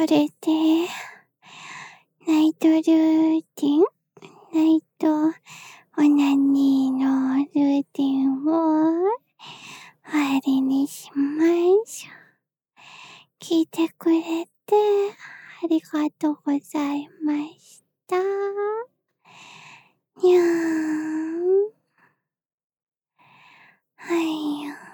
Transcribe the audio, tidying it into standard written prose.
れで、ナイトルーティン、ナイトオナニーのルーティンを終わりにしましょう。聞いてくれてありがとうございました。にゃーん。はいよ。